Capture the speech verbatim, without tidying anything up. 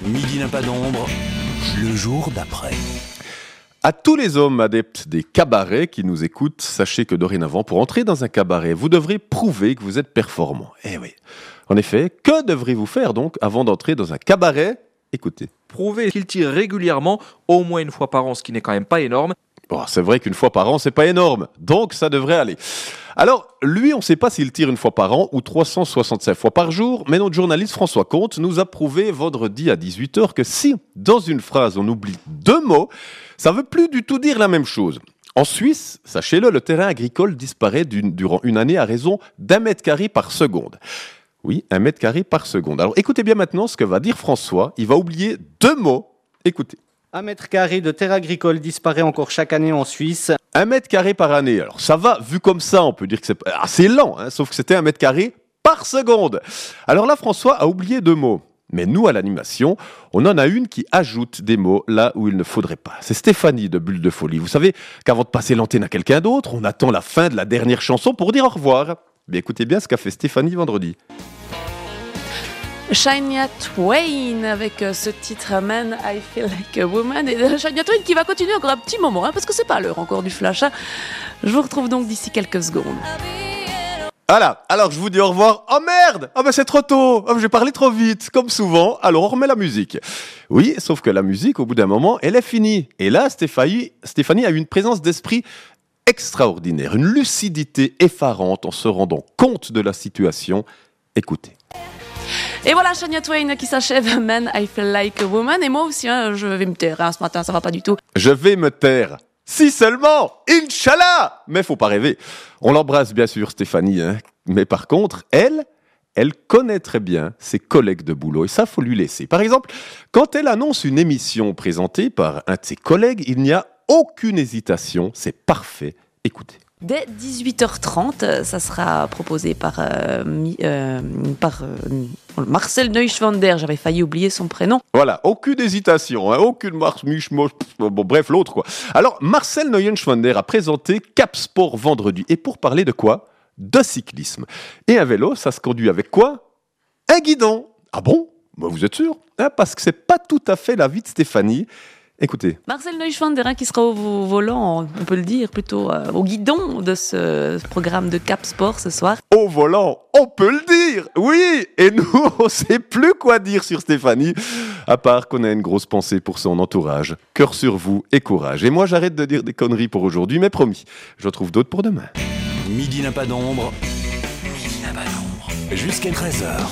Midi n'a pas d'ombre, le jour d'après. À tous les hommes adeptes des cabarets qui nous écoutent, sachez que dorénavant, pour entrer dans un cabaret, vous devrez prouver que vous êtes performant. Eh oui. En effet, que devrez-vous faire donc avant d'entrer dans un cabaret ? Écoutez. Prouver qu'il tire régulièrement, au moins une fois par an, ce qui n'est quand même pas énorme. Bon, c'est vrai qu'une fois par an, c'est pas énorme, donc ça devrait aller. Alors, lui, on ne sait pas s'il tire une fois par an ou trois cent soixante-cinq fois par jour, mais notre journaliste François Comte nous a prouvé vendredi à dix-huit heures que si, dans une phrase, on oublie deux mots, ça ne veut plus du tout dire la même chose. En Suisse, sachez-le, le terrain agricole disparaît d'une, durant une année à raison d'un mètre carré par seconde. Oui, un mètre carré par seconde. Alors, écoutez bien maintenant ce que va dire François. Il va oublier deux mots. Écoutez. Un mètre carré de terre agricole disparaît encore chaque année en Suisse. Un mètre carré par année. Alors ça va, vu comme ça, on peut dire que c'est assez lent, hein, sauf que c'était un mètre carré par seconde. Alors là, François a oublié deux mots. Mais nous, à l'animation, on en a une qui ajoute des mots là où il ne faudrait pas. C'est Stéphanie de Bulle de Folie. Vous savez qu'avant de passer l'antenne à quelqu'un d'autre, on attend la fin de la dernière chanson pour dire au revoir. Mais écoutez bien ce qu'a fait Stéphanie vendredi. Shania Twain avec ce titre Man, I Feel Like a Woman, et Shania Twain qui va continuer encore un petit moment, hein, parce que c'est pas l'heure encore du flash. Hein. Je vous retrouve donc d'ici quelques secondes. Voilà, alors je vous dis au revoir. Oh merde, ah oh ben c'est trop tôt, oh, j'ai parlé trop vite, comme souvent, alors on remet la musique. Oui, sauf que la musique, au bout d'un moment, elle est finie. Et là, Stéphanie, Stéphanie a eu une présence d'esprit extraordinaire, une lucidité effarante en se rendant compte de la situation. Écoutez. Et voilà, Shania Twain qui s'achève, Man, I Feel Like a Woman. Et moi aussi, hein, je vais me taire hein, ce matin, ça va pas du tout. Je vais me taire. Si seulement, Inch'Allah. Mais faut pas rêver. On l'embrasse bien sûr, Stéphanie. Hein. Mais par contre, elle, elle connaît très bien ses collègues de boulot. Et ça, faut lui laisser. Par exemple, quand elle annonce une émission présentée par un de ses collègues, il n'y a aucune hésitation. C'est parfait. Écoutez. Dès dix-huit heures trente, ça sera proposé par, euh, euh, par euh, Marcel Neuschwander. J'avais failli oublier son prénom. Voilà, aucune hésitation, hein, aucune marche, miche, moche, bon, bref, l'autre quoi. Alors, Marcel Neuschwander a présenté Cap Sport vendredi. Et pour parler de quoi ? De cyclisme. Et un vélo, ça se conduit avec quoi ? Un guidon. Ah bon ? Bah, vous êtes sûr ? hein, Parce que c'est pas tout à fait l'avis de Stéphanie. Écoutez. Marcel Neuschwander hein, qui sera au volant, on peut le dire, plutôt euh, au guidon de ce programme de Cap Sport ce soir. Au volant, on peut le dire, oui. Et nous, on ne sait plus quoi dire sur Stéphanie, à part qu'on a une grosse pensée pour son entourage. Cœur sur vous et courage. Et moi, j'arrête de dire des conneries pour aujourd'hui, mais promis, je trouve d'autres pour demain. Midi n'a pas d'ombre, midi n'a pas d'ombre, jusqu'à treize heures.